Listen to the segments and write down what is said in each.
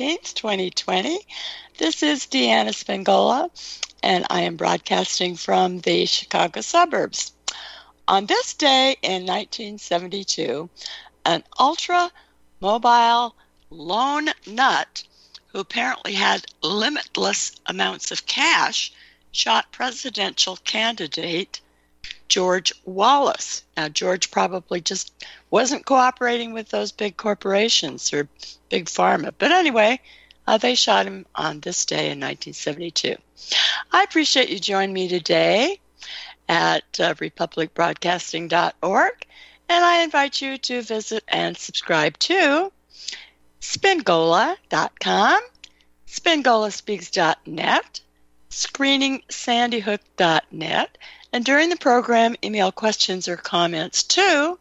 14th, 2020. This is Deanna Spingola, and I am broadcasting from the Chicago suburbs. On this day in 1972, an ultra-mobile lone nut who apparently had limitless amounts of cash shot presidential candidate George Wallace. Now, George probably just wasn't cooperating with those big corporations or big pharma. But anyway, they shot him on this day in 1972. I appreciate you joining me today at republicbroadcasting.org, and I invite you to visit and subscribe to Spingola.com, SpingolaSpeaks.net, ScreeningSandyHook.net, and during the program, email questions or comments to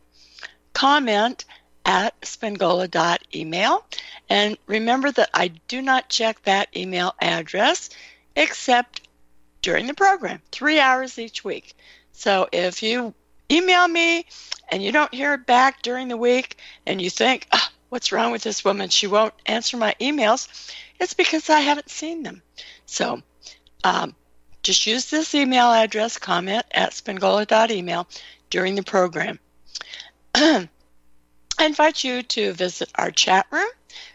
comment@spingola.email. And remember that I do not check that email address except during the program, 3 hours each week. So if you email me and you don't hear it back during the week and you think, what's wrong with this woman? She won't answer my emails. It's because I haven't seen them. So just use this email address, comment@spingola.email during the program. I invite you to visit our chat room,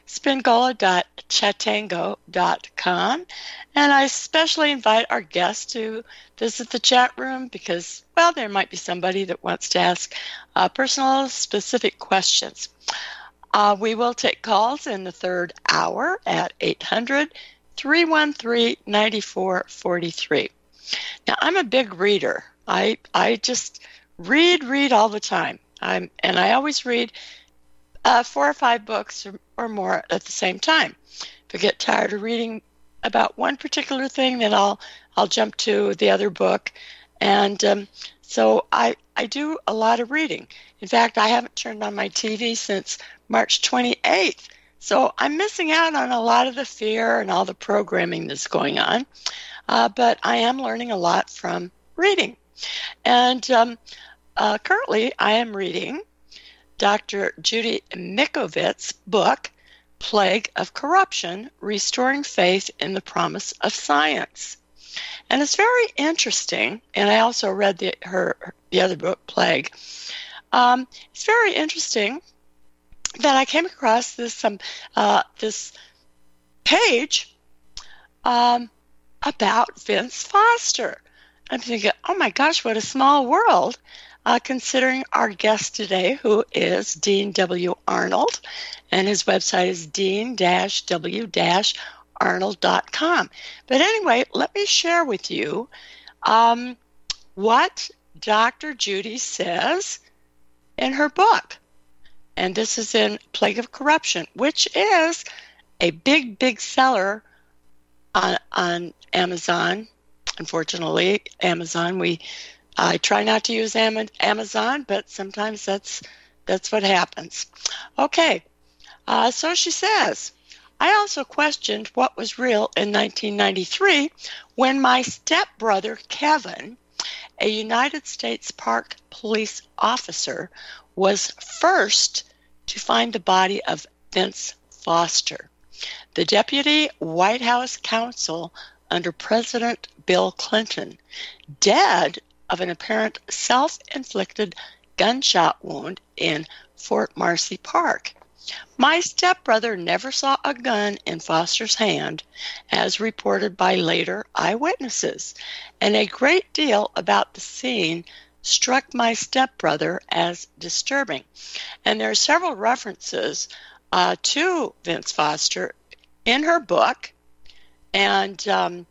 spingola.chatango.com, and I especially invite our guests to visit the chat room because, well, there might be somebody that wants to ask personal, specific questions. We will take calls in the third hour at 800-313-9443. Now, I'm a big reader. I just read all the time. And I always read 4 or 5 books or more at the same time. If I get tired of reading about one particular thing, then I'll jump to the other book. And so I do a lot of reading. In fact, I haven't turned on my TV since March 28th. So I'm missing out on a lot of the fear and all the programming that's going on. But I am learning a lot from reading. And currently I am reading Dr. Judy Mikovits's book, Plague of Corruption, Restoring Faith in the Promise of Science. And it's very interesting. And I also read the other book, Plague. It's very interesting that I came across this page about Vince Foster. I'm thinking, oh my gosh, what a small world, considering our guest today, who is Dean W. Arnold, and his website is dean-w-arnold.com. But anyway, let me share with you what Dr. Judy says in her book. And this is in Plague of Corruption, which is a big seller on Amazon. Unfortunately, Amazon, I try not to use Amazon, but sometimes that's what happens. Okay, so she says, I also questioned what was real in 1993 when my stepbrother Kevin, a United States Park Police officer, was first to find the body of Vince Foster, the deputy White House counsel under President Bill Clinton, dead of an apparent self-inflicted gunshot wound in Fort Marcy Park. My stepbrother never saw a gun in Foster's hand, as reported by later eyewitnesses, and a great deal about the scene struck my stepbrother as disturbing. And there are several references to Vince Foster in her book, and she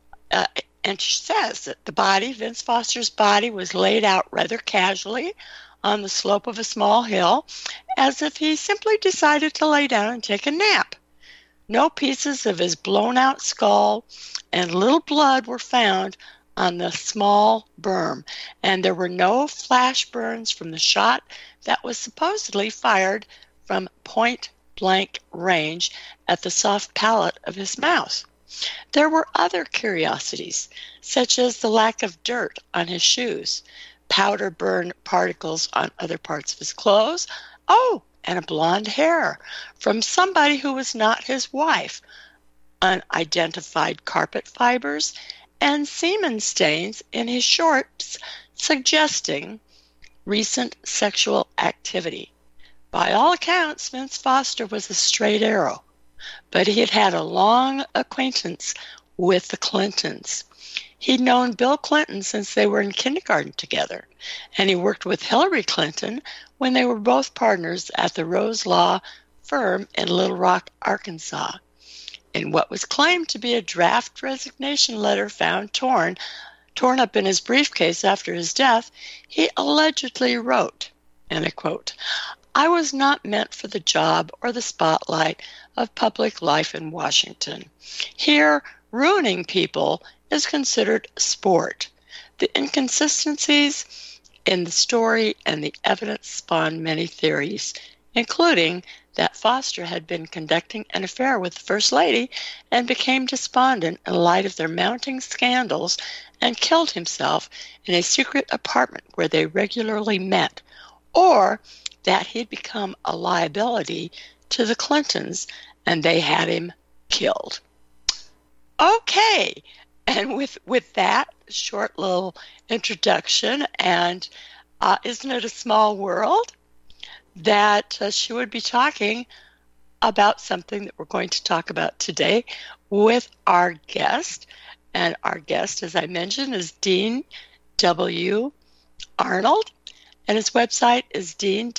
says that Vince Foster's body, was laid out rather casually on the slope of a small hill, as if he simply decided to lay down and take a nap. No pieces of his blown-out skull and little blood were found on the small berm, and there were no flash burns from the shot that was supposedly fired from point-blank range at the soft palate of his mouth. There were other curiosities, such as the lack of dirt on his shoes, powder burn particles on other parts of his clothes, and a blonde hair from somebody who was not his wife, unidentified carpet fibers, and semen stains in his shorts suggesting recent sexual activity. By all accounts, Vince Foster was a straight arrow, but he had had a long acquaintance with the Clintons. He'd known Bill Clinton since they were in kindergarten together, and he worked with Hillary Clinton when they were both partners at the Rose Law firm in Little Rock, Arkansas. In what was claimed to be a draft resignation letter found torn up in his briefcase after his death, he allegedly wrote, and I quote, "I was not meant for the job or the spotlight of public life in Washington. Here, ruining people is considered sport. The inconsistencies in the story and the evidence spawned many theories, including that Foster had been conducting an affair with the First Lady and became despondent in light of their mounting scandals and killed himself in a secret apartment where they regularly met, or that he'd become a liability to the Clintons and they had him killed." Okay, and with that short little introduction, and isn't it a small world, that she would be talking about something that we're going to talk about today with our guest. And our guest, as I mentioned, is Dean W. Arnold, and his website is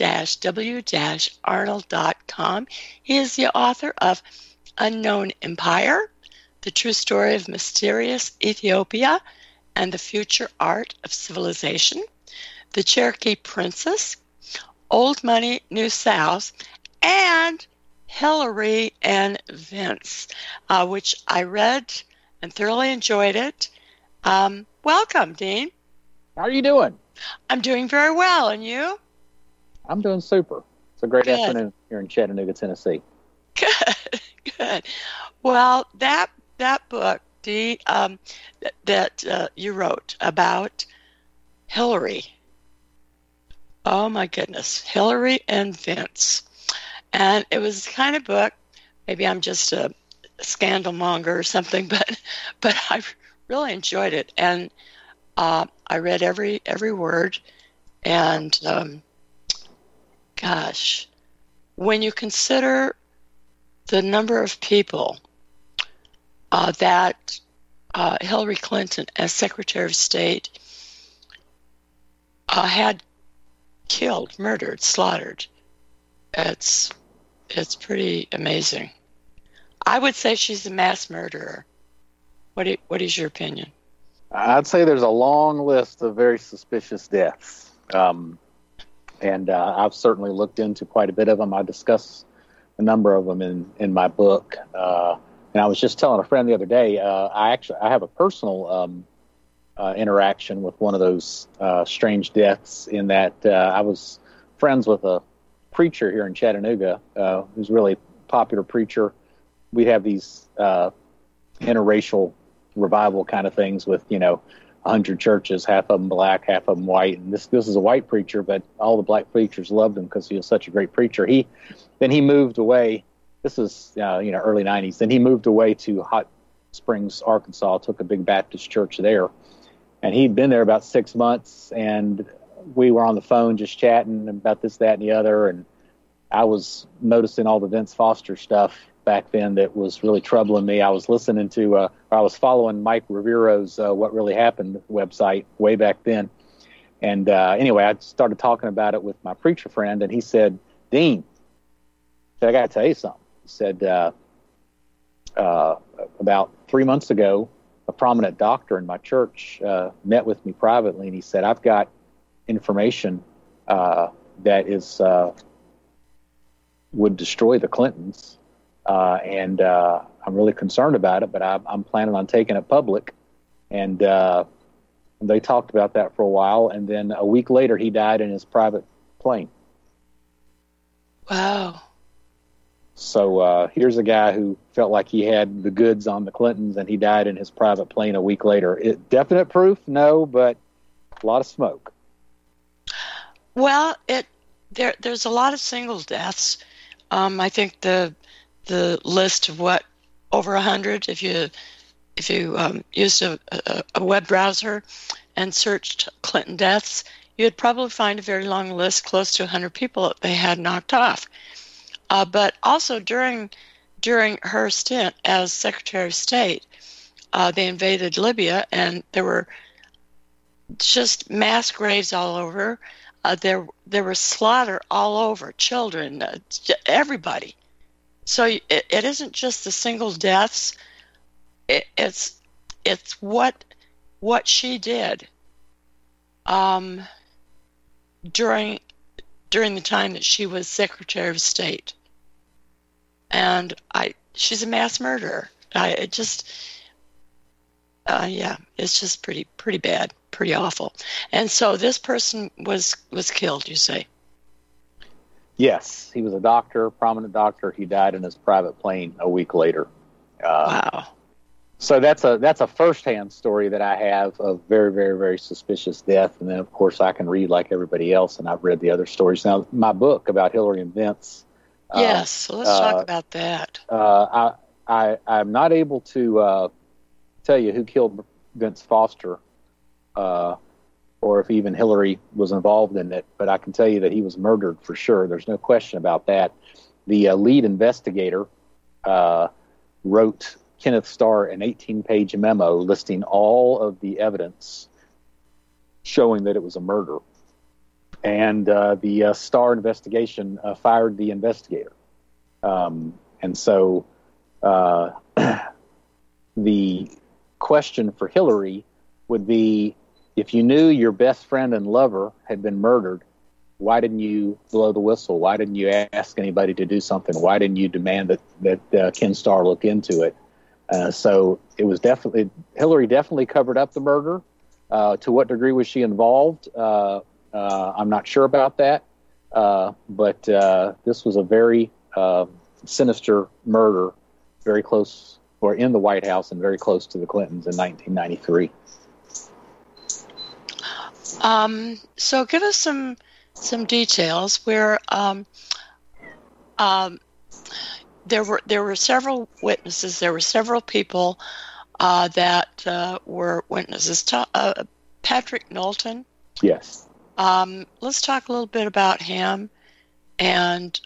dean-w-arnold.com. He is the author of Unknown Empire, The True Story of Mysterious Ethiopia and the Future Art of Civilization, The Cherokee Princess, Old Money, New South, and Hillary and Vince, which I read and thoroughly enjoyed it. Welcome, Dean. How are you doing? I'm doing very well, and you? I'm doing super. It's a great afternoon here in Chattanooga, Tennessee. Good. Well, that book, Dean, that you wrote about Hillary. Oh my goodness, Hillary and Vince. And it was the kind of book, maybe I'm just a scandal monger or something, but I really enjoyed it. And I read every word. And gosh, when you consider the number of people that Hillary Clinton, as Secretary of State, had killed, murdered, slaughtered, it's pretty amazing. I would say she's a mass murderer. What is your opinion? I'd say there's a long list of very suspicious deaths. And I've certainly looked into quite a bit of them. I discuss a number of them in my book. And I was just telling a friend the other day, I have a personal interaction with one of those strange deaths, in that I was friends with a preacher here in Chattanooga who's a really popular preacher. We'd have these interracial revival kind of things with, 100 churches, half of them black, half of them white. And this is a white preacher, but all the black preachers loved him because he was such a great preacher. Then he moved away. This is, early 90s. Then he moved away to Hot Springs, Arkansas, took a big Baptist church there. And he'd been there about 6 months, and we were on the phone just chatting about this, that, and the other. And I was noticing all the Vince Foster stuff back then that was really troubling me. I was listening to, I was following Mike Rivero's What Really Happened website way back then. And anyway, I started talking about it with my preacher friend, and he said, "Dean, I got to tell you something." He said, about 3 months ago, a prominent doctor in my church met with me privately, and he said, "I've got information that is would destroy the Clintons, and I'm really concerned about it, but I'm planning on taking it public." And they talked about that for a while, and then a week later, he died in his private plane. Wow. So here's a guy who felt like he had the goods on the Clintons, and he died in his private plane a week later. Definite proof? No, but a lot of smoke. Well, there's a lot of single deaths. I think the list of over 100 if you used a web browser and searched Clinton deaths, you'd probably find a very long list, close to 100 people that they had knocked off. But also during her stint as Secretary of State, they invaded Libya, and there were just mass graves all over. There was slaughter all over, children, everybody. So it isn't just the single deaths. It's what she did during the time that she was Secretary of State, and she's a mass murderer. It's just pretty bad, pretty awful. And so this person was killed, you say? Yes, he was a doctor, prominent doctor. He died in his private plane a week later. Wow. So that's a firsthand story that I have of very, very, very suspicious death. And then, of course, I can read like everybody else, and I've read the other stories. Now, my book about Hillary and Vince. Yes, so let's talk about that. I'm not able to tell you who killed Vince Foster, or if even Hillary was involved in it, but I can tell you that he was murdered for sure. There's no question about that. The lead investigator wrote Kenneth Starr an 18-page memo listing all of the evidence showing that it was a murder. And the Starr investigation fired the investigator. And so the question for Hillary would be, if you knew your best friend and lover had been murdered, why didn't you blow the whistle? Why didn't you ask anybody to do something? Why didn't you demand that Ken Starr look into it? So it was Hillary definitely covered up the murder. To what degree was she involved? I'm not sure about that. But this was a very sinister murder, very close, or in the White House and very close to the Clintons in 1993. So give us some details where there were several witnesses. There were several people that were witnesses. Patrick Knowlton. Yes. Let's talk a little bit about him. And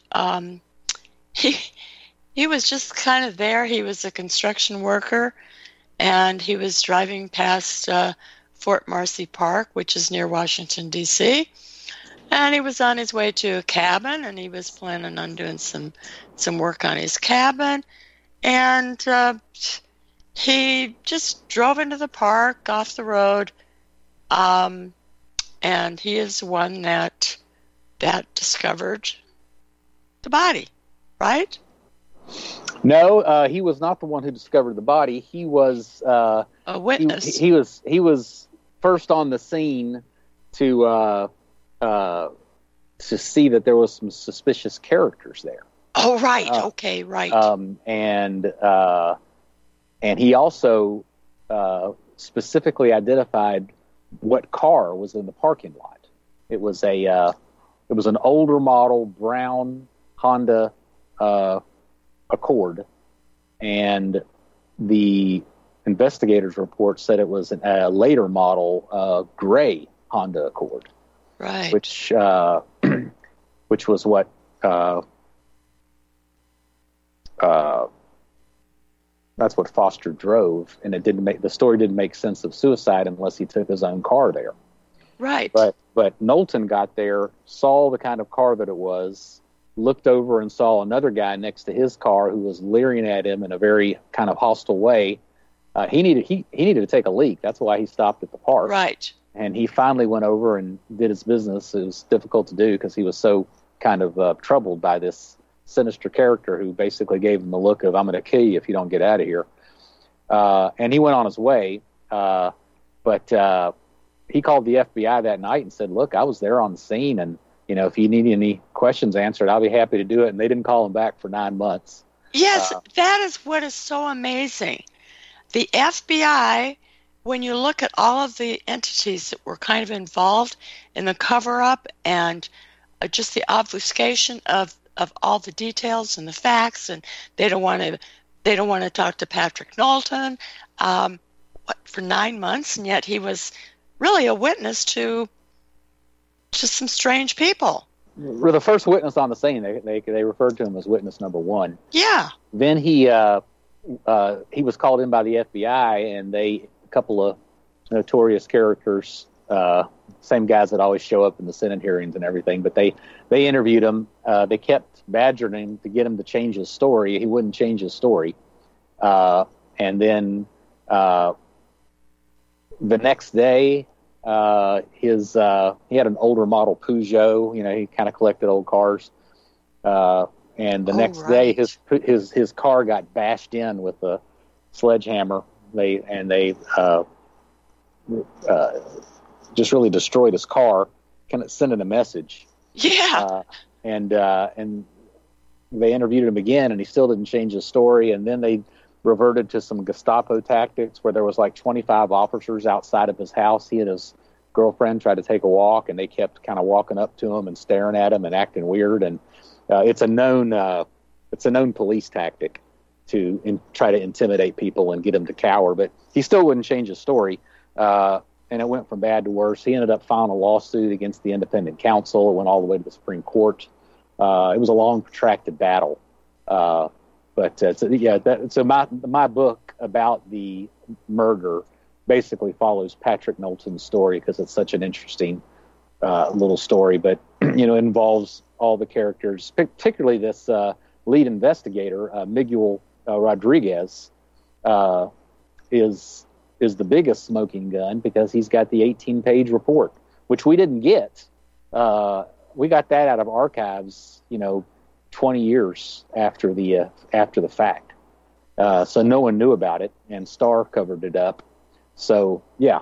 he was just kind of there. He was a construction worker, and he was driving past Fort Marcy Park, which is near Washington, D.C., and he was on his way to a cabin, and he was planning on doing some work on his cabin, and he just drove into the park off the road, and he is the one that discovered the body, right? No, he was not the one who discovered the body. He was a witness. He was first on the scene to see that there was some suspicious characters there. Oh, right. Okay, right. And he also specifically identified what car was in the parking lot. It was an older model brown Honda Accord, and the investigators' report said it was a later model gray Honda Accord, right? Which was what that's what Foster drove, and the story didn't make sense of suicide unless he took his own car there, right? But Knowlton got there, saw the kind of car that it was, looked over and saw another guy next to his car who was leering at him in a very kind of hostile way. He needed to take a leak. That's why he stopped at the park. Right. And he finally went over and did his business. It was difficult to do because he was so kind of troubled by this sinister character who basically gave him the look of, I'm going to kill you if you don't get out of here. And he went on his way. But he called the FBI that night and said, look, I was there on the scene, and if you need any questions answered, I'll be happy to do it. And they didn't call him back for 9 months. Yes, that is what is so amazing. The FBI, when you look at all of the entities that were kind of involved in the cover-up and just the obfuscation of all the details and the facts, and they don't want to talk to Patrick Knowlton for 9 months, and yet he was really a witness to just some strange people. We're the first witness on the scene. They referred to him as witness number one. Yeah. Then he was called in by the FBI, and a couple of notorious characters, same guys that always show up in the Senate hearings and everything, but they interviewed him. They kept badgering him to get him to change his story. He wouldn't change his story. And then the next day, he had an older model Peugeot. He kind of collected old cars. And the next day, his car got bashed in with a sledgehammer. They just really destroyed his car, kind of sending a message. Yeah. And they interviewed him again, and he still didn't change his story. And then they reverted to some Gestapo tactics where there was like 25 officers outside of his house. He and his girlfriend tried to take a walk, and they kept kind of walking up to him and staring at him and acting weird. And it's a known police tactic to try to intimidate people and get them to cower. But he still wouldn't change his story, and it went from bad to worse. He ended up filing a lawsuit against the independent counsel. It went all the way to the Supreme Court. It was a long, protracted battle. So my book about the murder basically follows Patrick Knowlton's story because it's such an interesting little story. But involves all the characters, particularly this lead investigator, Miguel Rodriguez, is the biggest smoking gun because he's got the 18-page report, which we didn't get. We got that out of archives, 20 years after the fact. So no one knew about it, and Starr covered it up. So, yeah.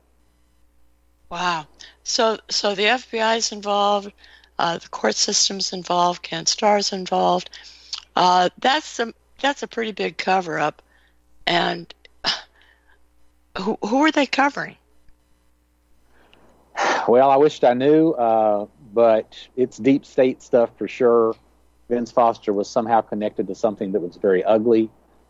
Wow. So the FBI's involved, the court system's involved, Ken Starr's involved. That's a pretty big cover-up. And who are they covering? Well, I wished I knew, but it's deep state stuff for sure. Vince Foster was somehow connected to something that was very ugly.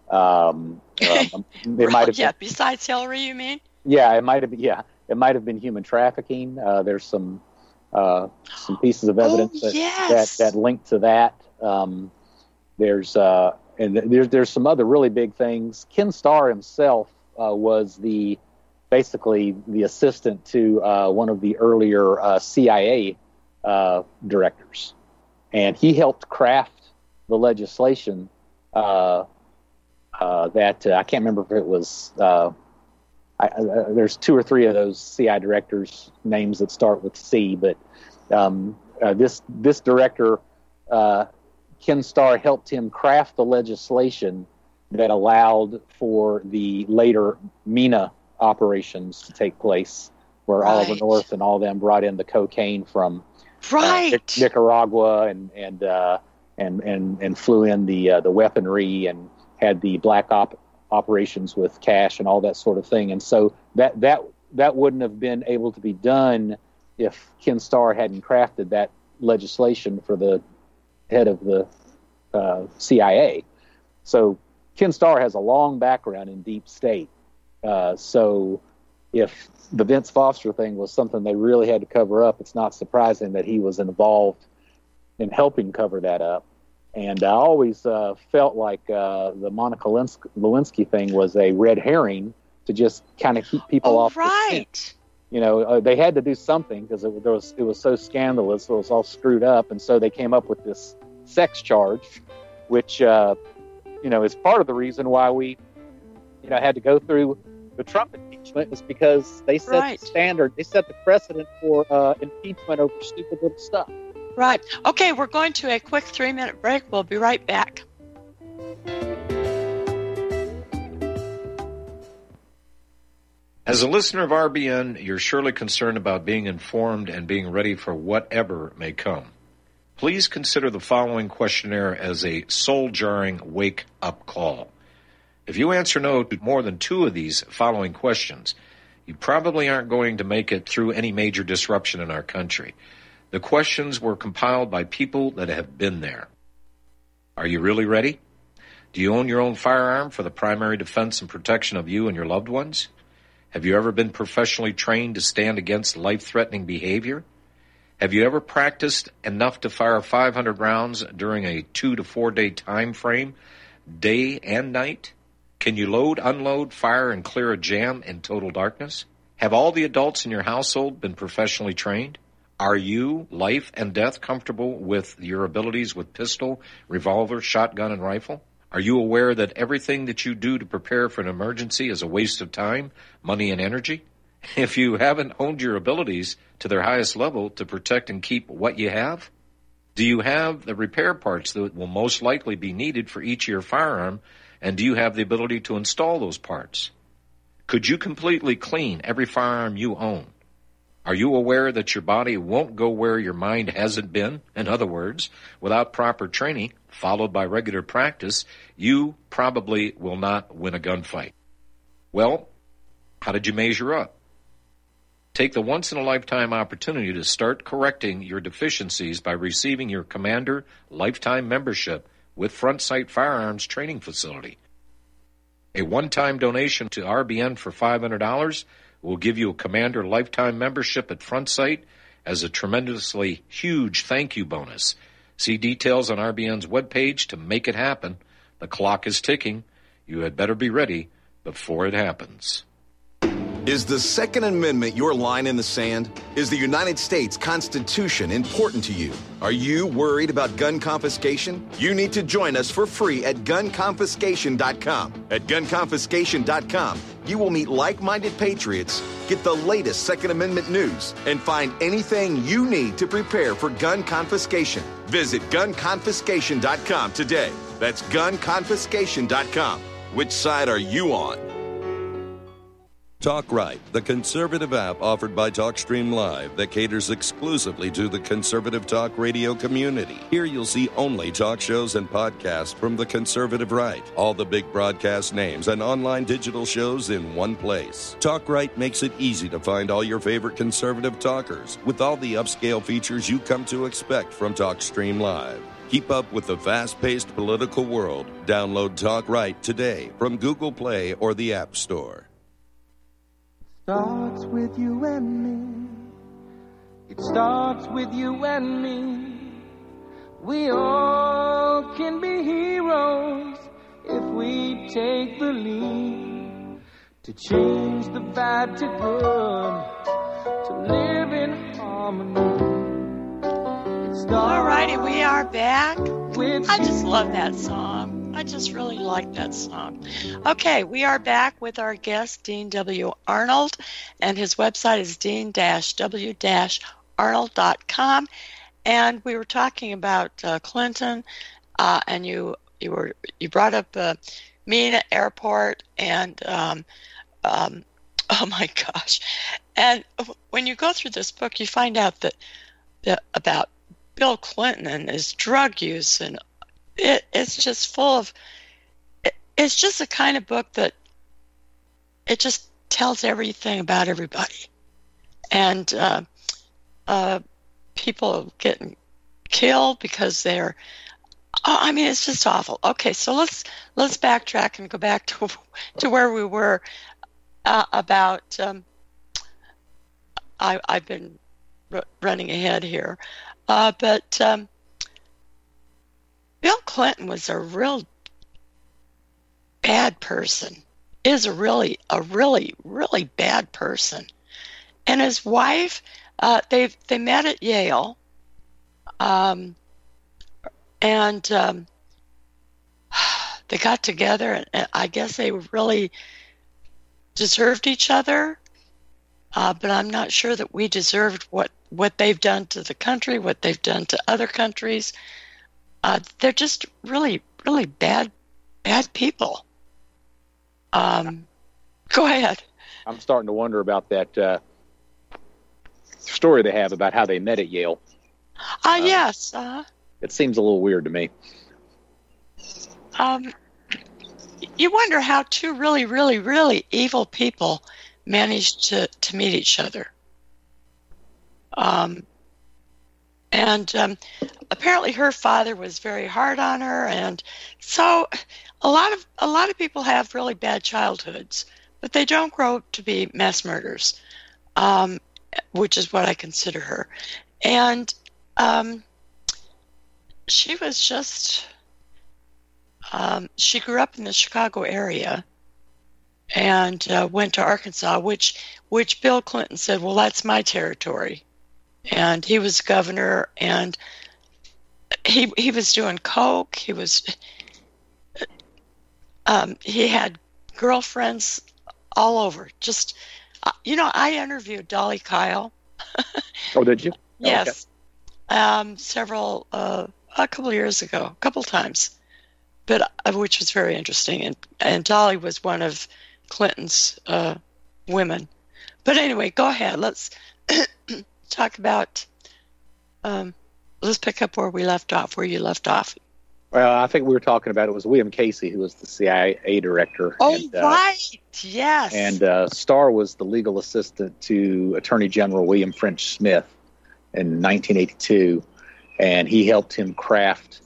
Besides Hillary, you mean? Yeah, it might have been. Yeah, it might have been human trafficking. There's some pieces of evidence that link to that. There's some other really big things. Ken Starr himself was basically the assistant to one of the earlier CIA directors, and he helped craft the legislation that I can't remember if it was. There's 2 or 3 of those CI directors' names that start with C, but this director, Ken Starr, helped him craft the legislation that allowed for the later MENA operations to take place, where Oliver North and all them brought in the cocaine from Nicaragua and flew in the weaponry and had the black operations with cash and all that sort of thing. And so that wouldn't have been able to be done if Ken Starr hadn't crafted that legislation for the head of the CIA. So Ken Starr has a long background in deep state. So if the Vince Foster thing was something they really had to cover up, it's not surprising that he was involved in helping cover that up. And I always felt like the Monica Lewinsky thing was a red herring to just kind of keep people off. Right. They had to do something because it was so scandalous. It was all screwed up, and so they came up with this sex charge, which is part of the reason why we had to go through the Trump impeachment, is because they set the standard, they set the precedent for impeachment over stupid little stuff. Right. Okay, we're going to a quick 3-minute break. We'll be right back. As a listener of RBN, you're surely concerned about being informed and being ready for whatever may come. Please consider the following questionnaire as a soul-jarring wake-up call. If you answer no to more than 2 of these following questions, you probably aren't going to make it through any major disruption in our country. The questions were compiled by people that have been there. Are you really ready? Do you own your own firearm for the primary defense and protection of you and your loved ones? Have you ever been professionally trained to stand against life-threatening behavior? Have you ever practiced enough to fire 500 rounds during a 2 to 4 day time frame, day and night? Can you load, unload, fire, and clear a jam in total darkness? Have all the adults in your household been professionally trained? Are you, life and death, comfortable with your abilities with pistol, revolver, shotgun, and rifle? Are you aware that everything that you do to prepare for an emergency is a waste of time, money, and energy? If you haven't honed your abilities to their highest level to protect and keep what you have, do you have the repair parts that will most likely be needed for each of your firearm, and do you have the ability to install those parts? Could you completely clean every firearm you own? Are you aware that your body won't go where your mind hasn't been? In other words, without proper training, followed by regular practice, you probably will not win a gunfight. Well, how did you measure up? Take the once-in-a-lifetime opportunity to start correcting your deficiencies by receiving your Commander Lifetime Membership with Front Sight Firearms Training Facility. A one-time donation to RBN for $500 will give you a Commander Lifetime Membership at Front Sight as a tremendously huge thank you bonus. See details on RBN's webpage to make it happen. The clock is ticking. You had better be ready before it happens. Is the Second Amendment your line in the sand? Is the United States Constitution important to you? Are you worried about gun confiscation? You need to join us for free at gunconfiscation.com. At gunconfiscation.com, you will meet like-minded patriots, get the latest Second Amendment news, and find anything you need to prepare for gun confiscation. Visit gunconfiscation.com today. That's gunconfiscation.com. Which side are you on? Talk Right, the conservative app offered by TalkStream Live that caters exclusively to the conservative talk radio community. Here you'll see only talk shows and podcasts from the conservative right. All the big broadcast names and online digital shows in one place. Talk Right makes it easy to find all your favorite conservative talkers with all the upscale features you come to expect from TalkStream Live. Keep up with the fast-paced political world. Download Talk Right today from Google Play or the App Store. Starts with you and me. It starts with you and me. We all can be heroes if we take the lead to change the bad to good, to live in harmony. All righty, we are back. I just love that song. I just really like that song. Okay, we are back with our guest, Dean W. Arnold, and his website is dean-w-arnold.com. And we were talking about Clinton, and you brought up Mena Airport, and oh my gosh! And when you go through this book, you find out that about Bill Clinton and his drug use, and it's just full of, it's just a kind of book that it just tells everything about everybody. And people getting killed because they're, it's just awful. Okay, so let's backtrack and go back to where we were about, I've been running ahead here. But Bill Clinton was a real bad person. Is a really, really bad person. And his wife, they met at Yale, and they got together, and I guess they really deserved each other. But I'm not sure that we deserved what they've done to the country, what they've done to other countries. They're just really, really bad people. Go ahead. I'm starting to wonder about that story they have about how they met at Yale. Yes. It seems a little weird to me. You wonder how two really, really, really evil people managed to meet each other. And apparently her father was very hard on her, and so a lot of people have really bad childhoods, but they don't grow up to be mass murderers, which is what I consider her. And she was just she grew up in the Chicago area and went to Arkansas, which Bill Clinton said, well, that's my territory. And he was governor, and he was doing coke. He had girlfriends all over. Just, I interviewed Dolly Kyle. Oh, did you? Yes. Okay. A couple of years ago, a couple times, but which was very interesting. And Dolly was one of Clinton's women. But anyway, go ahead. Let's talk about, let's pick up where you left off. Well, I think we were talking about, it was William Casey, who was the CIA director. Oh, and, right. Yes. And Starr was the legal assistant to Attorney General William French Smith in 1982. And he helped him craft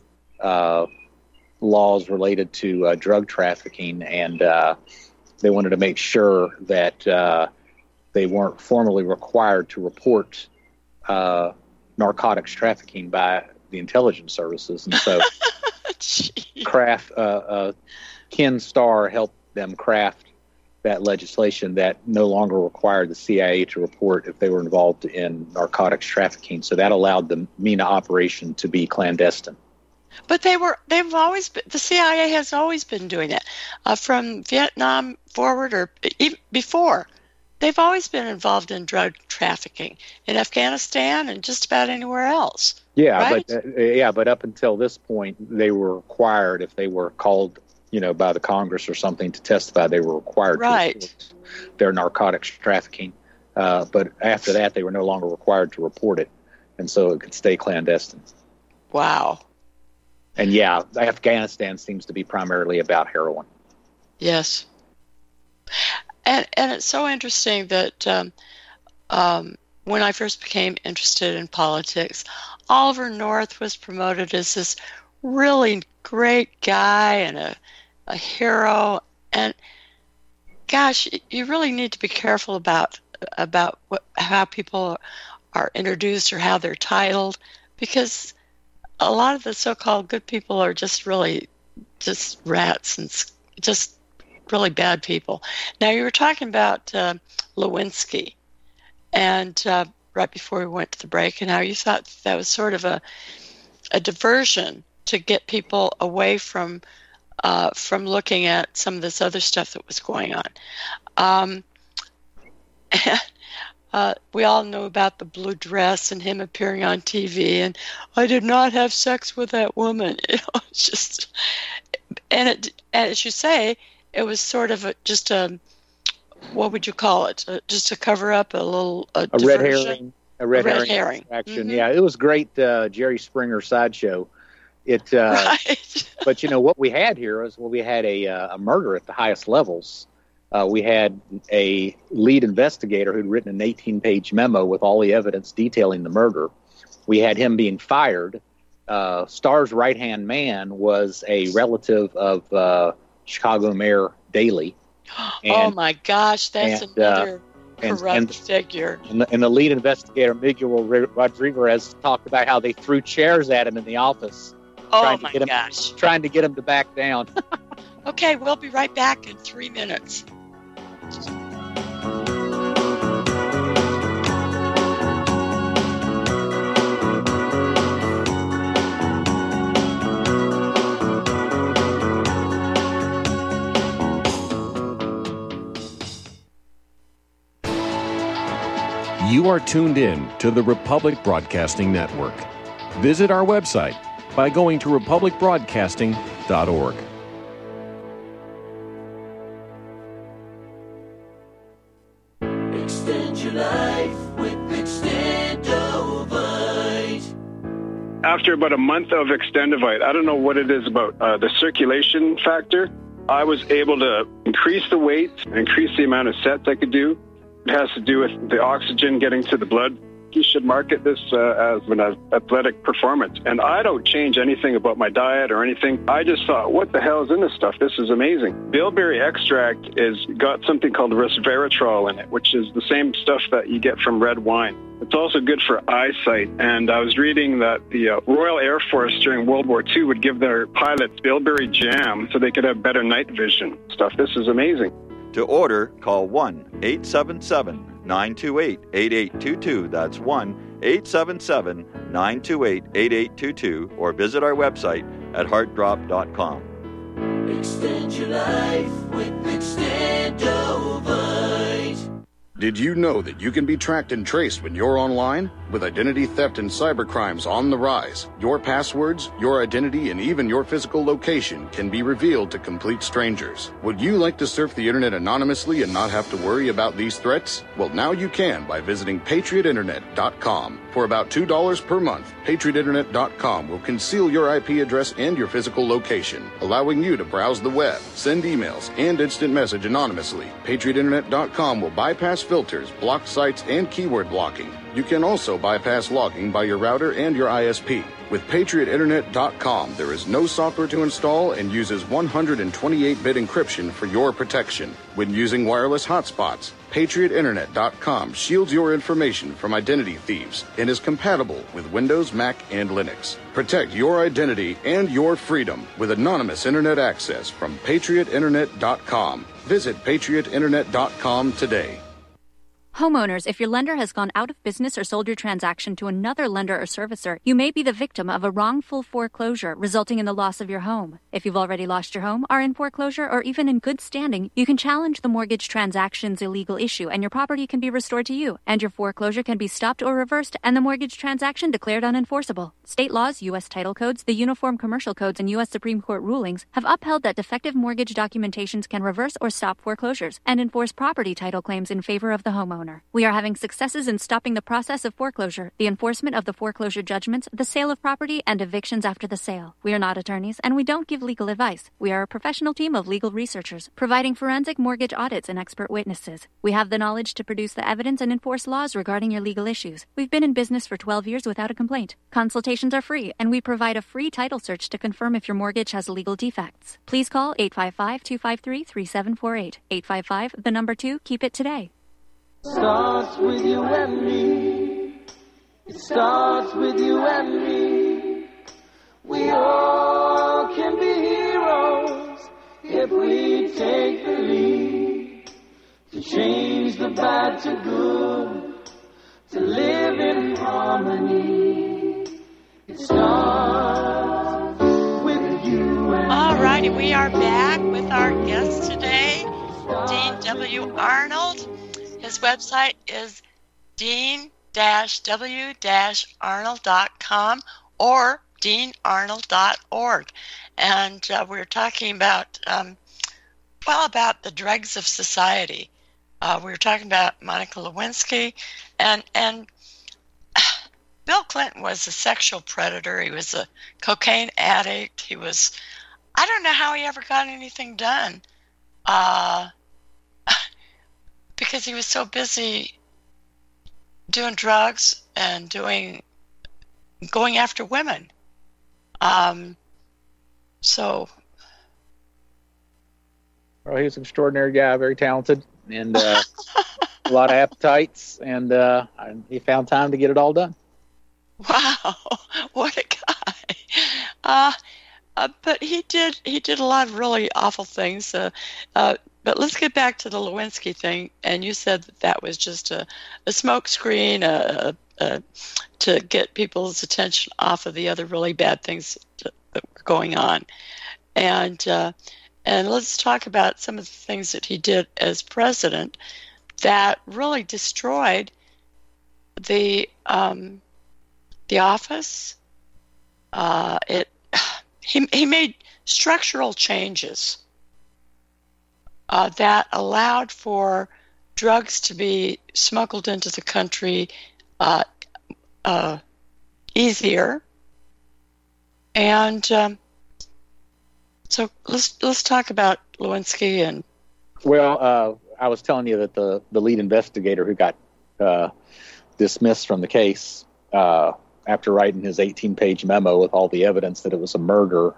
laws related to drug trafficking. And they wanted to make sure that they weren't formally required to report narcotics trafficking by the intelligence services. And so Ken Starr helped them craft that legislation that no longer required the CIA to report if they were involved in narcotics trafficking. So that allowed the MENA operation to be clandestine. But the CIA has always been doing that from Vietnam forward, or even before. They've always been involved in drug trafficking in Afghanistan and just about anywhere else. Yeah, right? But up until this point, they were required, if they were called, by the Congress or something to testify, they were required to report their narcotics trafficking. But after that, they were no longer required to report it, and so it could stay clandestine. Wow. And yeah, Afghanistan seems to be primarily about heroin. Yes. And it's so interesting that when I first became interested in politics, Oliver North was promoted as this really great guy and a hero. And gosh, you really need to be careful about how people are introduced or how they're titled, because a lot of the so-called good people are just really just rats and just really bad people. Now, you were talking about Lewinsky, and right before we went to the break, and how you thought that was sort of a diversion to get people away from looking at some of this other stuff that was going on. We all know about the blue dress and him appearing on TV, and I did not have sex with that woman. It's just, and as you say, it was sort of just a, what would you call it? Just to cover up a red herring. A red herring. Mm-hmm. Yeah, it was great. Jerry Springer sideshow. Right. But what we had here was, we had a murder at the highest levels. We had a lead investigator who'd written an 18-page memo with all the evidence detailing the murder. We had him being fired. Starr's right-hand man was a relative of Chicago Mayor Daley. Oh my gosh, that's another corrupt figure. And the lead investigator, Miguel Rodriguez, talked about how they threw chairs at him in the office. Oh my gosh. Trying to get him to back down. Okay, we'll be right back in 3 minutes. You are tuned in to the Republic Broadcasting Network. Visit our website by going to republicbroadcasting.org. Extend your life with Extendovite. After about a month of Extendovite, I don't know what it is about the circulation factor, I was able to increase the weight, increase the amount of sets I could do. It has to do with the oxygen getting to the blood you should market this as an athletic performance. And I don't change anything about my diet or anything. I just thought, what the hell is in this stuff? This is amazing. Bilberry extract is got something called resveratrol in it, which is the same stuff that you get from red wine. It's also good for eyesight. And I was reading that the Royal Air Force during World War II would give their pilots bilberry jam so they could have better night vision stuff. This is amazing. To order, call 1-877-928-8822. That's 1-877-928-8822. Or visit our website at heartdrop.com. Extend your life with Extendovite. Did you know that you can be tracked and traced when you're online? With identity theft and cybercrimes on the rise, your passwords, your identity, and even your physical location can be revealed to complete strangers. Would you like to surf the internet anonymously and not have to worry about these threats? Well, now you can by visiting patriotinternet.com. For about $2 per month, patriotinternet.com will conceal your IP address and your physical location, allowing you to browse the web, send emails, and instant message anonymously. patriotinternet.com will bypass filters, block sites, and keyword blocking. You can also bypass logging by your router and your ISP. With patriotinternet.com, there is no software to install and uses 128-bit encryption for your protection. When using wireless hotspots, patriotinternet.com shields your information from identity thieves and is compatible with Windows, Mac, and Linux. Protect your identity and your freedom with anonymous internet access from patriotinternet.com. Visit patriotinternet.com today. Homeowners, if your lender has gone out of business or sold your transaction to another lender or servicer, you may be the victim of a wrongful foreclosure resulting in the loss of your home. If you've already lost your home, are in foreclosure, or even in good standing, you can challenge the mortgage transaction's illegal issue and your property can be restored to you, and your foreclosure can be stopped or reversed and the mortgage transaction declared unenforceable. State laws, U.S. title codes, the Uniform Commercial Codes, and U.S. Supreme Court rulings have upheld that defective mortgage documentations can reverse or stop foreclosures and enforce property title claims in favor of the homeowner. We are having successes in stopping the process of foreclosure, the enforcement of the foreclosure judgments, the sale of property, and evictions after the sale. We are not attorneys, and we don't give legal advice. We are a professional team of legal researchers, providing forensic mortgage audits and expert witnesses. We have the knowledge to produce the evidence and enforce laws regarding your legal issues. We've been in business for 12 years without a complaint. Consultations are free, and we provide a free title search to confirm if your mortgage has legal defects. Please call 855-253-3748. 855, the number 2, keep it today. Starts with you and me. It starts with you and me. We all can be heroes if we take the lead to change the bad to good, to live in harmony. It starts with you and All righty, we are back with our guest today, Dean W. Arnold. His website is dean-w-arnold.com or deanarnold.org. And we're talking about, about the dregs of society. We were talking about Monica Lewinsky. And Bill Clinton was a sexual predator. He was a cocaine addict. I don't know how he ever got anything done. Because he was so busy doing drugs and going after women. Well, he was an extraordinary guy, very talented, and a lot of appetites, and he found time to get it all done. Wow, what a guy! But he did a lot of really awful things. But let's get back to the Lewinsky thing. And you said that was just a smoke screen to get people's attention off of the other really bad things that were going on. And let's talk about some of the things that he did as president that really destroyed the office. He made structural changes that allowed for drugs to be smuggled into the country easier. And so let's talk about Lewinsky. And I was telling you that the lead investigator who got dismissed from the case after writing his 18-page memo with all the evidence that it was a murder.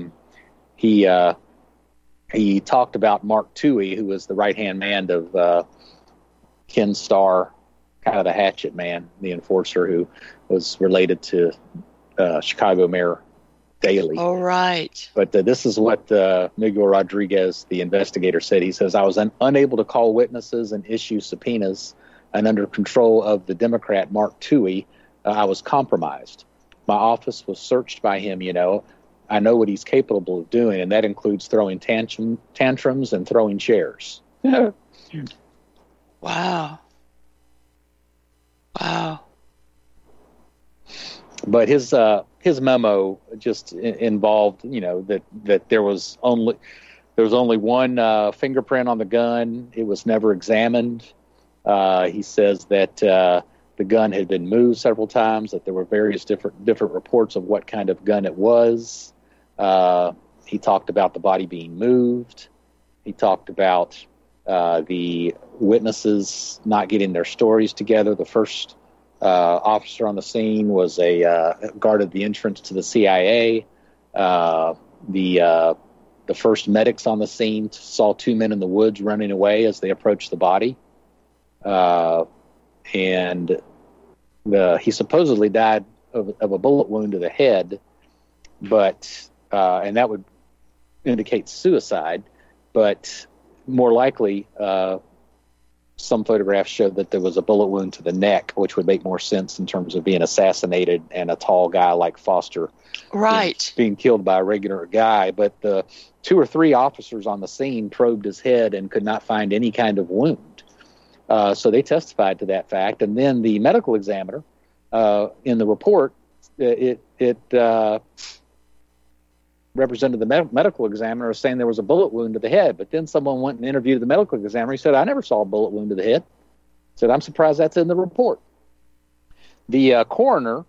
He talked about Mark Toohey, who was the right-hand man of Ken Starr, kind of the hatchet man, the enforcer who was related to Chicago Mayor Daley. Oh, right. But this is what Miguel Rodriguez, the investigator, said. He says, I was unable to call witnesses and issue subpoenas, and under control of the Democrat Mark Toohey, I was compromised. My office was searched by him, you know. I know what he's capable of doing, and that includes throwing tantrums and throwing chairs. Wow. Wow. But his memo just involved, you know, that there was only one fingerprint on the gun. It was never examined. He says that the gun had been moved several times. That there were various different reports of what kind of gun it was. He talked about the body being moved. He talked about the witnesses not getting their stories together. The first officer on the scene was guarded the entrance to the CIA. The first medics on the scene saw two men in the woods running away as they approached the body. And he supposedly died of a bullet wound to the head, but and that would indicate suicide. But more likely, some photographs showed that there was a bullet wound to the neck, which would make more sense in terms of being assassinated and a tall guy like Foster being killed by a regular guy. But the 2 or 3 officers on the scene probed his head and could not find any kind of wound. So they testified to that fact. And then the medical examiner in the report, it represented the medical examiner as saying there was a bullet wound to the head. But then someone went and interviewed the medical examiner. He said, I never saw a bullet wound to the head. He said, I'm surprised that's in the report. The coroner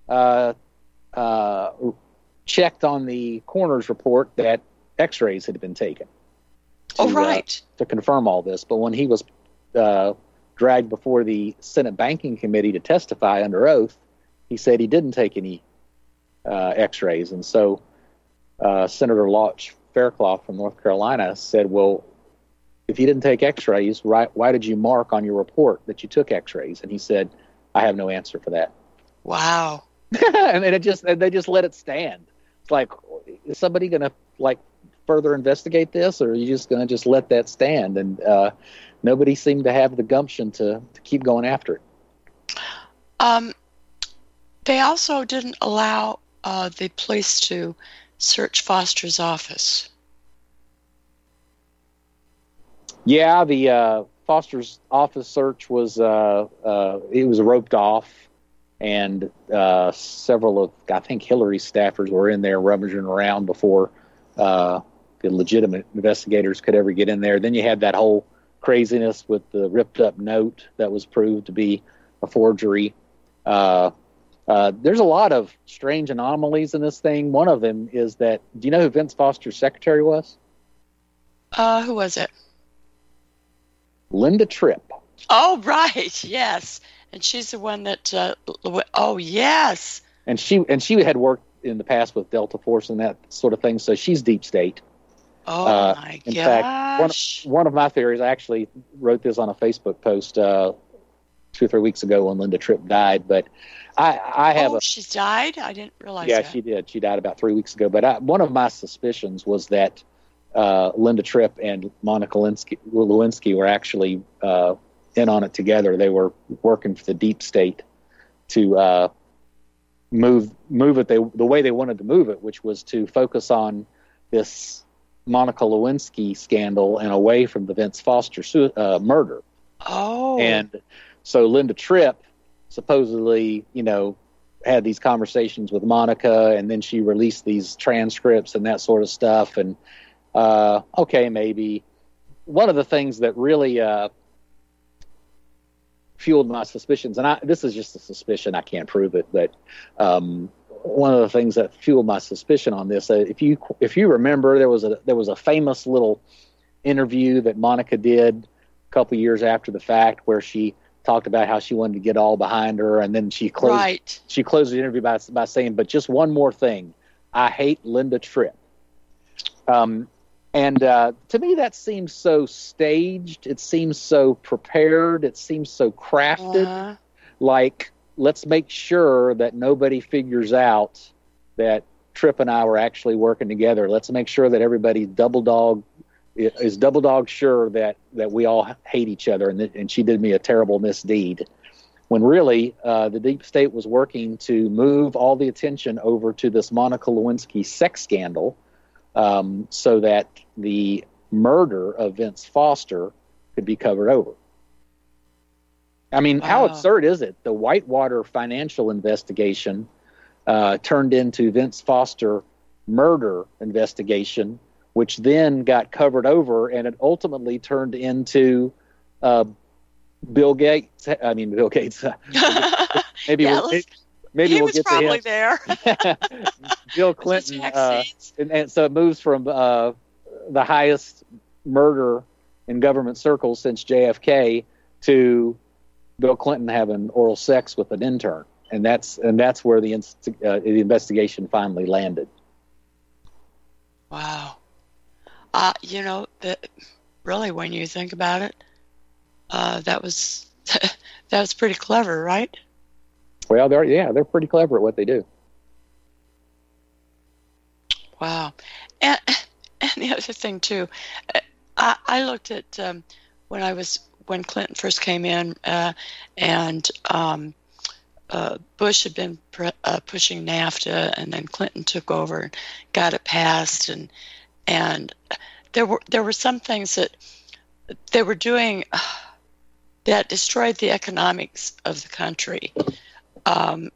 checked on the coroner's report that x-rays had been taken to confirm all this. But when he was dragged before the Senate Banking Committee to testify under oath, he said he didn't take any x-rays. And so Senator Lodge Fairclough from North Carolina said, well, if you didn't take x-rays, why did you mark on your report that you took x-rays? And he said, I have no answer for that. Wow. And they just let it stand. It's like, is somebody going to further investigate this, or are you just going to just let that stand? And nobody seemed to have the gumption to keep going after it. They also didn't allow the police to search Foster's office. Yeah, the Foster's office search was it was roped off, and several of, I think, Hillary's staffers were in there rummaging around before the legitimate investigators could ever get in there. Then you had that whole craziness with the ripped up note that was proved to be a forgery. There's a lot of strange anomalies in this thing. One of them is that, do you know who Vince Foster's secretary was? Who was it? Linda Tripp. Oh, right. Yes. And she's the one that, oh, yes. And she had worked in the past with Delta Force and that sort of thing. So she's deep state. Oh, my gosh. In fact, one of my theories, I actually wrote this on a Facebook post 2 or 3 weeks ago when Linda Tripp died, but I have she's died? I didn't realize that. Yeah, she did. She died about 3 weeks ago. But one of my suspicions was that Linda Tripp and Monica Lewinsky were actually in on it together. They were working for the deep state to move it the way they wanted to move it, which was to focus on this Monica Lewinsky scandal and away from the Vince Foster murder. Oh. And so Linda Tripp supposedly, had these conversations with Monica, and then she released these transcripts and that sort of stuff. And okay, maybe one of the things that really fueled my suspicions, and this is just a suspicion, I can't prove it, but one of the things that fueled my suspicion on this, if you remember, there was a famous little interview that Monica did a couple years after the fact where she talked about how she wanted to get all behind her, and then she closed the interview by saying, "But just one more thing, I hate Linda Tripp." And to me, that seems so staged. It seems so prepared. It seems so crafted. Like, let's make sure that nobody figures out that Tripp and I were actually working together. Let's make sure that everybody double dog sure that we all hate each other, and she did me a terrible misdeed. When really, the deep state was working to move all the attention over to this Monica Lewinsky sex scandal, so that the murder of Vince Foster could be covered over. I mean, how absurd is it? The Whitewater financial investigation turned into Vince Foster murder investigation, which then got covered over, and it ultimately turned into Bill Gates. Maybe he we'll was get probably to him. there. Bill Clinton, and so it moves from the highest murder in government circles since JFK to Bill Clinton having oral sex with an intern, and that's where the investigation finally landed. Wow. Really, when you think about it, that was pretty clever, right? Well, they're pretty clever at what they do. Wow. And the other thing too, I looked at when Clinton first came in, and Bush had been pushing NAFTA, and then Clinton took over and got it passed, and there were some things that they were doing that destroyed the economics of the country, and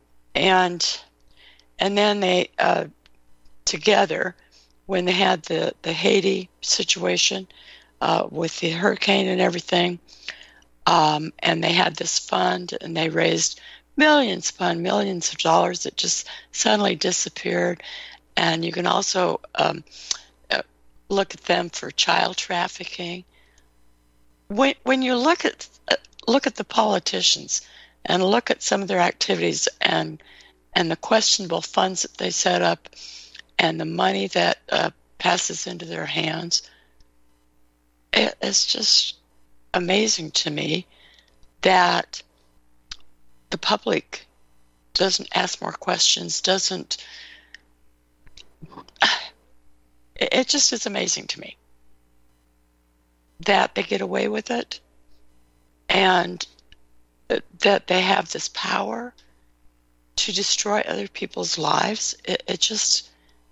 then they together, when they had the Haiti situation with the hurricane and everything, and they had this fund, and they raised millions upon millions of dollars that just suddenly disappeared. And you can also look at them for child trafficking. When you look at the politicians and look at some of their activities and the questionable funds that they set up and the money that passes into their hands, it's just amazing to me that the public doesn't ask more questions, it just is amazing to me that they get away with it, and that they have this power to destroy other people's lives. It just,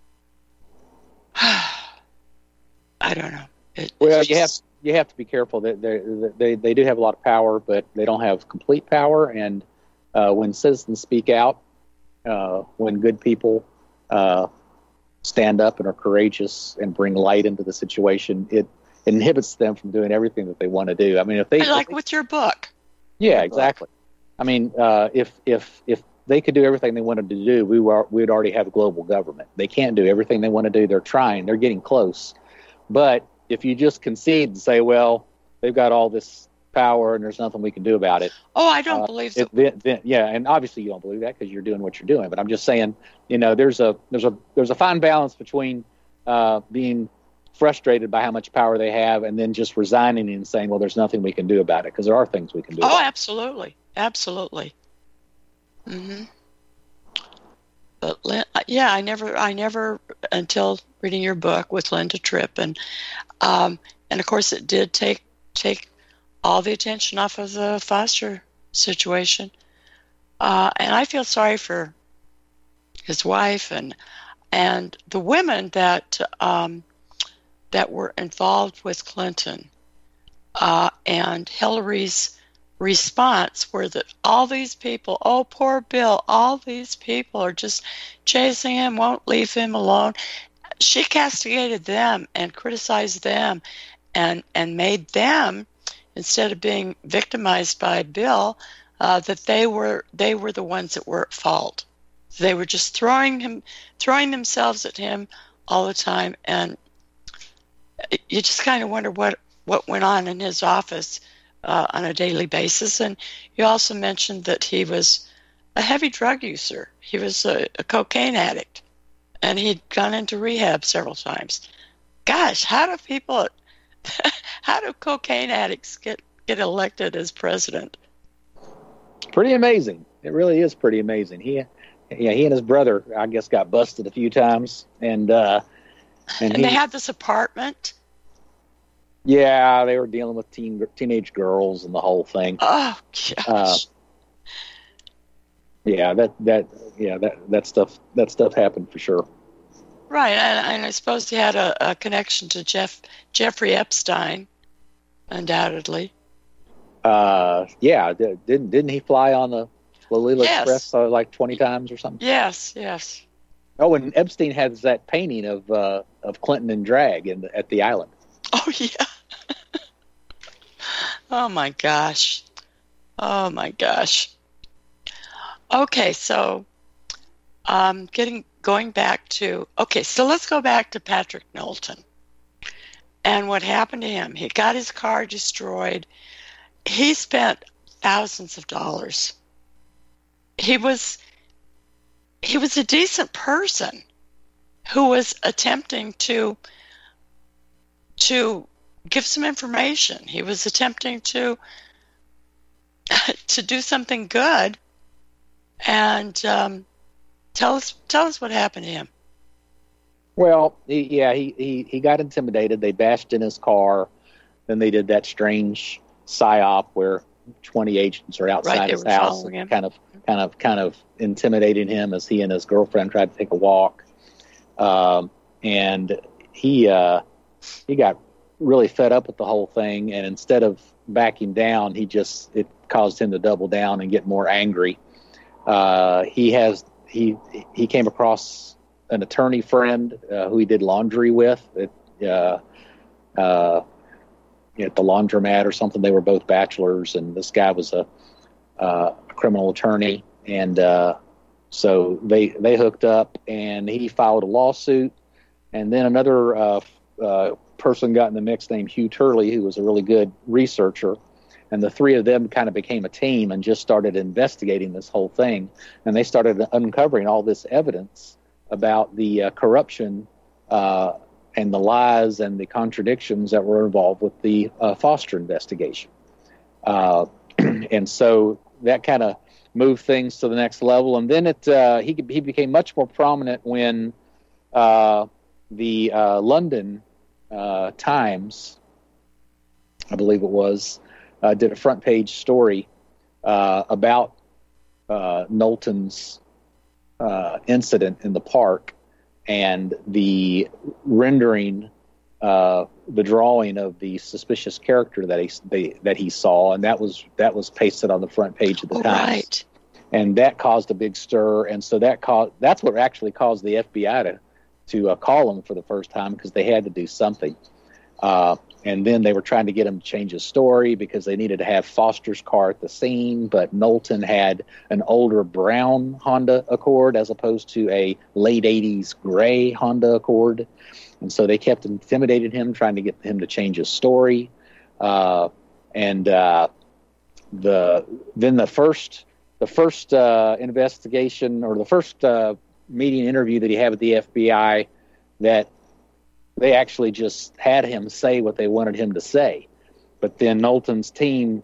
I don't know. You have to be careful that they do have a lot of power, but they don't have complete power. And when citizens speak out, when good people stand up and are courageous and bring light into the situation, it inhibits them from doing everything that they want to do. I mean, with your book. Yeah, exactly. I mean, if they could do everything they wanted to do, we would already have a global government. They can't do everything they want to do. They're trying. They're getting close. But if you just concede and say, well, they've got all this power and there's nothing we can do about it. Oh, I don't believe so. And obviously you don't believe that because you're doing what you're doing. But I'm just saying, there's a fine balance between being frustrated by how much power they have and then just resigning and saying, well, there's nothing we can do about it, because there are things we can do. Oh, absolutely. Absolutely. Mm-hmm. But I never until reading your book with Linda Tripp, and of course it did take all the attention off of the Foster situation, and I feel sorry for his wife and the women that were involved with Clinton, and Hillary's response were that all these people, oh, poor Bill, all these people are just chasing him, won't leave him alone. She castigated them and criticized them and made them, instead of being victimized by Bill, that they were the ones that were at fault. They were just throwing themselves at him all the time, and you just kind of wonder what went on in his office on a daily basis. And you also mentioned that he was a heavy drug user. He was a cocaine addict, and he'd gone into rehab several times. Gosh, how do cocaine addicts get elected as president? Pretty amazing. It really is pretty amazing. He and his brother, I guess, got busted a few times, and they had this apartment. Yeah, they were dealing with teenage girls and the whole thing. Oh gosh. That stuff happened for sure. Right, and I suppose he had a connection to Jeffrey Epstein, undoubtedly. Didn't he fly on the Lolita Express like 20 times or something? Yes. Oh, and Epstein has that painting of Clinton in drag at the island. Oh yeah. Oh my gosh. Okay, so going back to so let's go back to Patrick Knowlton and what happened to him. He got his car destroyed. He spent thousands of dollars. He was a decent person who was attempting to give some information. He was attempting to do something good. And tell us what happened to him. Well, he got intimidated. They bashed in his car. Then they did that strange psyop where 20 agents are outside his house, and kind of intimidating him as he and his girlfriend tried to take a walk. And he got really fed up with the whole thing, and instead of backing down, it caused him to double down and get more angry. He came across an attorney friend who he did laundry with at the laundromat or something. They were both bachelors, and this guy was a criminal attorney, and so they hooked up, and he filed a lawsuit. And then another person got in the mix named Hugh Turley, who was a really good researcher. And the three of them kind of became a team and just started investigating this whole thing. And they started uncovering all this evidence about the corruption and the lies and the contradictions that were involved with the Foster investigation. And so that kind of moved things to the next level. And then he became much more prominent when the London Times, I believe it was, did a front page story about Knowlton's incident in the park and the rendering, the drawing of the suspicious character that he saw, and that was pasted on the front page of the Times. Right. And that caused a big stir, and so that's what actually caused the FBI to call him for the first time, because they had to do something. And then they were trying to get him to change his story because they needed to have Foster's car at the scene, but Knowlton had an older brown Honda Accord as opposed to a late 80s gray Honda Accord. And so they kept intimidating him, trying to get him to change his story. The first investigation, or the first meeting interview that he had with the FBI, that they actually just had him say what they wanted him to say. But then Knowlton's team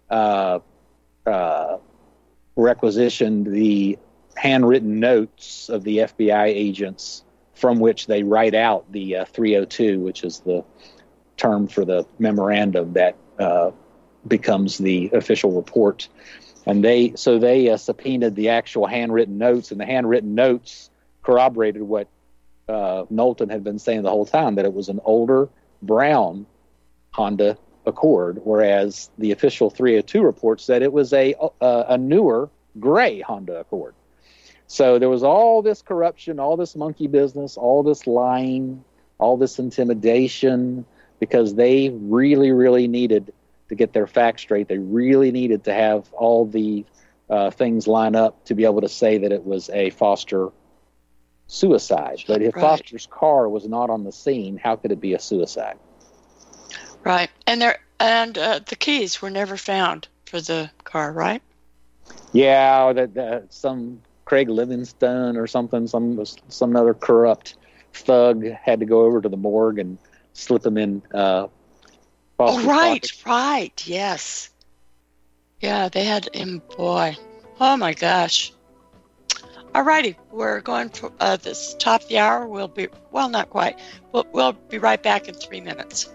requisitioned the handwritten notes of the FBI agents from which they write out the 302, which is the term for the memorandum that becomes the official report. And they subpoenaed the actual handwritten notes, and the handwritten notes corroborated what Knowlton had been saying the whole time, that it was an older brown Honda Accord, whereas the official 302 report said it was a newer gray Honda Accord. So there was all this corruption, all this monkey business, all this lying, all this intimidation, because they really, really needed to get their facts straight. They really needed to have all the things line up to be able to say that it was a Foster suicide. But if Foster's car was not on the scene, how could it be a suicide? Right. And And the keys were never found for the car, right? Yeah, that some Craig Livingstone or something, some other corrupt thug had to go over to the morgue and slip them in. Right, yes. Yeah, they had him, boy. Oh, my gosh. All righty, we're going for this top of the hour. We'll be, well, not quite. We'll be right back in 3 minutes.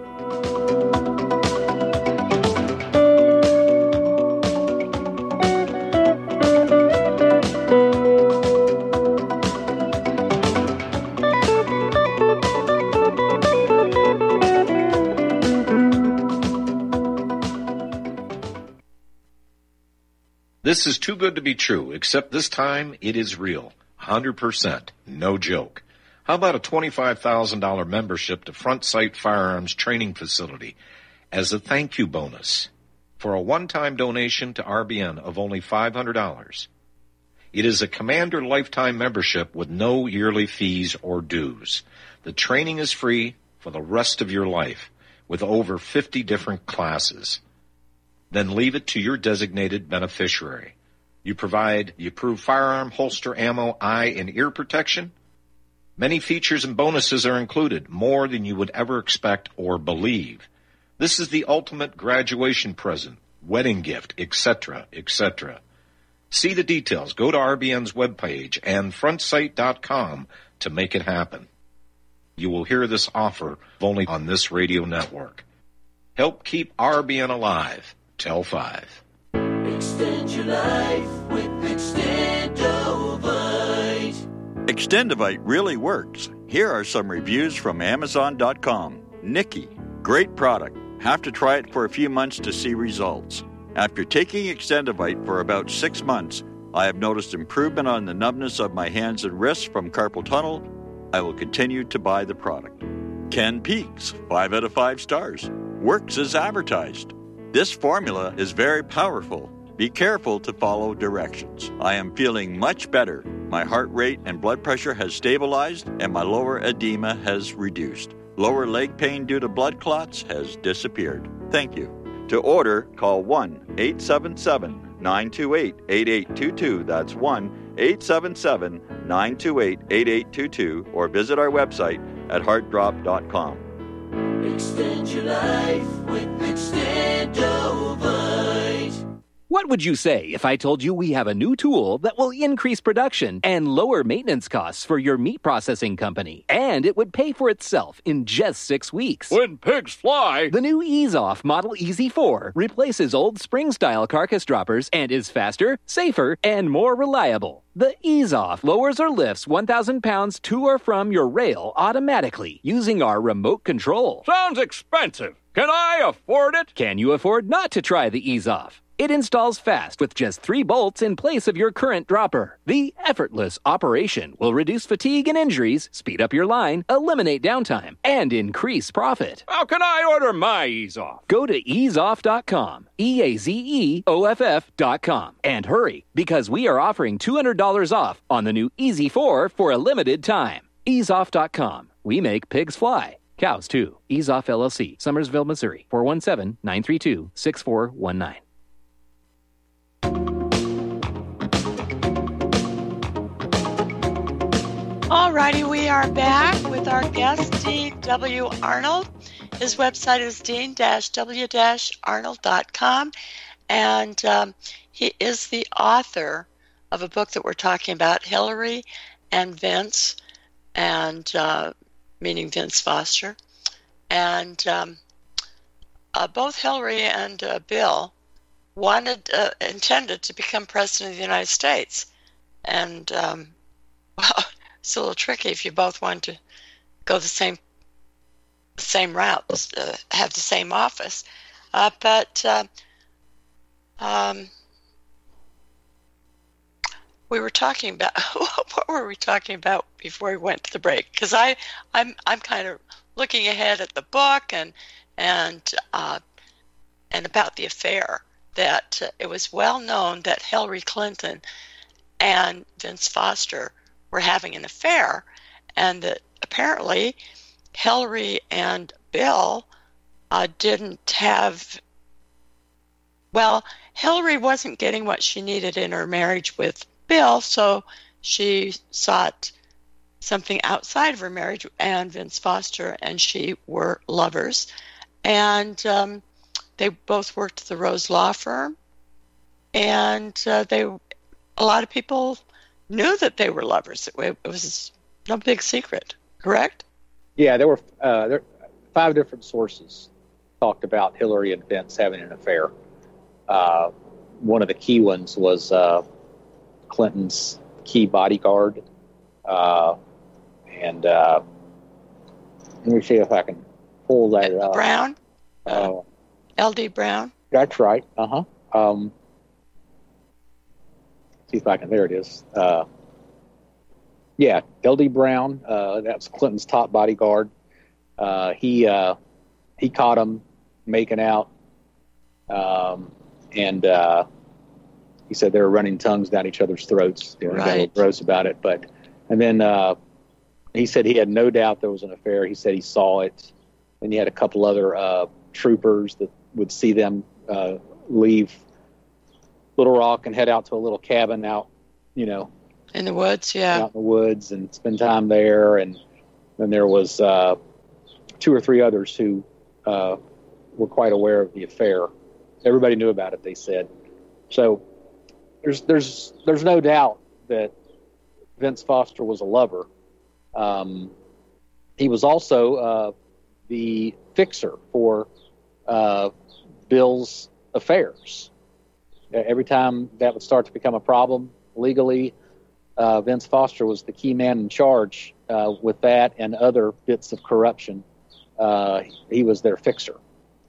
This is too good to be true, except this time it is real. 100%. No joke. How about a $25,000 membership to Front Sight Firearms Training Facility as a thank you bonus for a one-time donation to RBN of only $500? It is a Commander lifetime membership with no yearly fees or dues. The training is free for the rest of your life with over 50 different classes. Then leave it to your designated beneficiary. You provide the approved firearm, holster, ammo, eye, and ear protection. Many features and bonuses are included, more than you would ever expect or believe. This is the ultimate graduation present, wedding gift, etc., etc. See the details. Go to RBN's webpage and frontsight.com to make it happen. You will hear this offer only on this radio network. Help keep RBN alive. Tell 5. Extend your life with Extendovite. Extendovite really works. Here are some reviews from Amazon.com. Nikki, great product. Have to try it for a few months to see results. After taking Extendovite for about 6 months, I have noticed improvement on the numbness of my hands and wrists from carpal tunnel. I will continue to buy the product. Ken Peaks, 5 out of 5 stars. Works as advertised. This formula is very powerful. Be careful to follow directions. I am feeling much better. My heart rate and blood pressure has stabilized, and my lower edema has reduced. Lower leg pain due to blood clots has disappeared. Thank you. To order, call 1-877-928-8822. That's 1-877-928-8822. Or visit our website at heartdrop.com. Extend your life with Extendovite. What would you say if I told you we have a new tool that will increase production and lower maintenance costs for your meat processing company? And it would pay for itself in just 6 weeks. When pigs fly! The new EaseOff Model EZ4 replaces old spring-style carcass droppers and is faster, safer, and more reliable. The EaseOff lowers or lifts 1,000 pounds to or from your rail automatically using our remote control. Sounds expensive. Can I afford it? Can you afford not to try the EaseOff? It installs fast with just 3 bolts in place of your current dropper. The effortless operation will reduce fatigue and injuries, speed up your line, eliminate downtime, and increase profit. How can I order my EaseOff? Go to easeoff.com, EAZEOFF.com, and hurry, because we are offering $200 off on the new EZ4 for a limited time. Easeoff.com. We make pigs fly. Cows, too. EaseOff LLC, Summersville, Missouri, 417-932-6419. Alrighty, we are back with our guest, Dean W. Arnold. His website is dean-w-arnold.com, and he is the author of a book that we're talking about, Hillary and Vince, and meaning Vince Foster. And both Hillary and Bill intended to become president of the United States. And, well, it's a little tricky if you both want to go the same route, have the same office. But we were talking about, what were we talking about before we went to the break? Because I'm kind of looking ahead at the book and about the affair, that it was well known that Hillary Clinton and Vince Foster were having an affair, and that apparently Hillary and Bill didn't have, well, Hillary wasn't getting what she needed in her marriage with Bill, so she sought something outside of her marriage, and Vince Foster and she were lovers. And they both worked at the Rose Law Firm, and a lot of people knew that they were lovers. It was no big secret, correct? Yeah, there were 5 different sources talked about Hillary and Vince having an affair. One of the key ones was Clinton's key bodyguard. And let me see if I can pull that up. Brown? L.D. Brown? That's right. See if I can, there it is. Yeah, L.D. Brown, that's Clinton's top bodyguard. He caught him making out, and he said they were running tongues down each other's throats. They were a little gross about it, and then he said he had no doubt there was an affair. He said he saw it, and he had a couple other troopers that would see them leave Little Rock and head out to a little cabin out, in the woods, yeah. Out in the woods and spend time there. And then there was 2 or 3 others who were quite aware of the affair. Everybody knew about it, they said. So there's no doubt that Vince Foster was a lover. He was also the fixer for Bill's affairs. Every time that would start to become a problem legally, Vince Foster was the key man in charge with that and other bits of corruption. He was their fixer.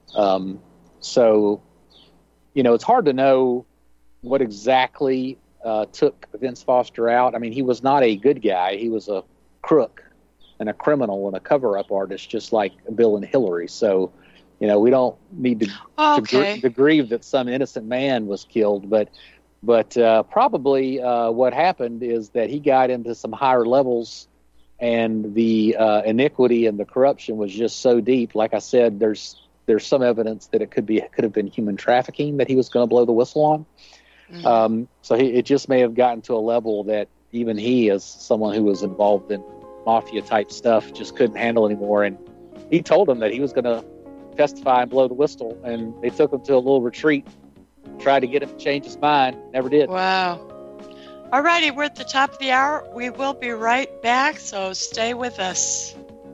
So, it's hard to know what exactly took Vince Foster out. I mean, he was not a good guy. He was a crook and a criminal and a cover-up artist, just like Bill and Hillary. So, we don't need to grieve that some innocent man was killed, but probably what happened is that he got into some higher levels, and the iniquity and the corruption was just so deep. Like I said, there's some evidence that it could have been human trafficking that he was going to blow the whistle on. Mm-hmm. So it just may have gotten to a level that even he, as someone who was involved in mafia type stuff, just couldn't handle anymore. And he told them that he was going to testify and blow the whistle, and they took him to a little retreat, tried to get him to change his mind, never did. Wow. All righty, we're at the top of the hour. We will be right back, so stay with us.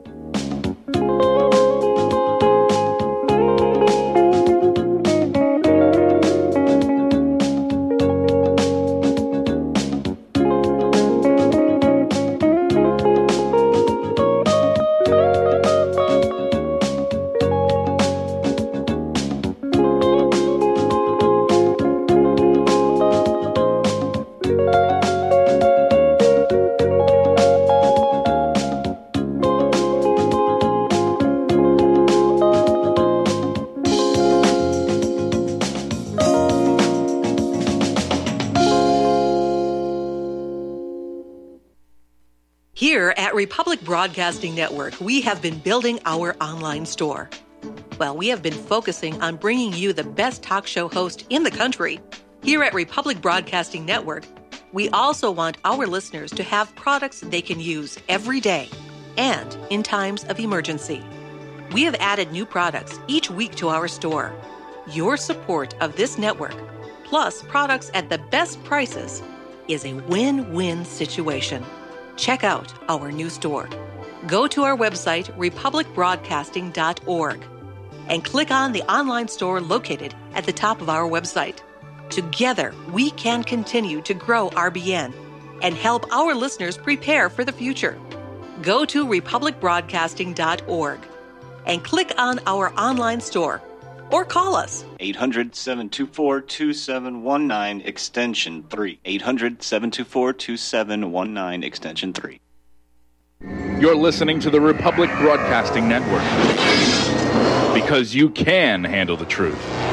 Here at Republic Broadcasting Network, we have been building our online store. Well, we have been focusing on bringing you the best talk show host in the country. Here at Republic Broadcasting Network, we also want our listeners to have products they can use every day and in times of emergency. We have added new products each week to our store. Your support of this network, plus products at the best prices, is a win-win situation. Check out our new store. Go to our website, republicbroadcasting.org, and click on the online store located at the top of our website. Together, we can continue to grow RBN and help our listeners prepare for the future. Go to republicbroadcasting.org and click on our online store or call us. 800-724-2719, extension 3. 800-724-2719, extension 3. You're listening to the Republic Broadcasting Network, because you can handle the truth.